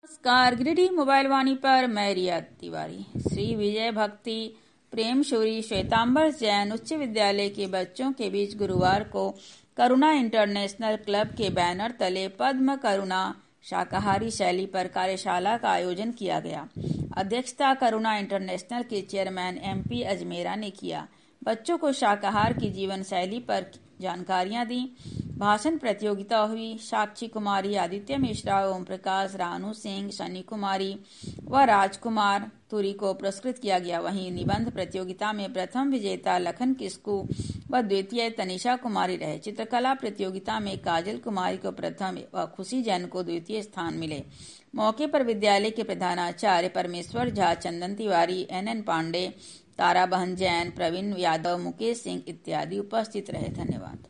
नमस्कार, गिरिडीह मोबाइल वाणी पर मैं रिया तिवारी। श्री विजय भक्ति प्रेम शूरी श्वेतांबर जैन उच्च विद्यालय के बच्चों के बीच गुरुवार को करुणा इंटरनेशनल क्लब के बैनर तले पद्म करुणा शाकाहारी शैली पर कार्यशाला का आयोजन किया गया। अध्यक्षता करुणा इंटरनेशनल के चेयरमैन MP अजमेरा ने किया। बच्चों को शाकाहार की जीवन शैली पर जानकारियां दी। भाषण प्रतियोगिता हुई। साक्षी कुमारी, आदित्य मिश्रा, ओम प्रकाश, रानू सिंह, शनि कुमारी व राजकुमार तुरी को पुरस्कृत किया गया। वहीं निबंध प्रतियोगिता में प्रथम विजेता लखन किस्कू व द्वितीय तनिषा कुमारी रहे। चित्रकला प्रतियोगिता में काजल कुमारी को प्रथम व खुशी जैन को द्वितीय स्थान मिले। मौके पर विद्यालय के प्रधानाचार्य परमेश्वर झा, चंदन तिवारी, NN पांडे, तारा बहन जैन, प्रवीण यादव, मुकेश सिंह इत्यादि उपस्थित रहे। धन्यवाद।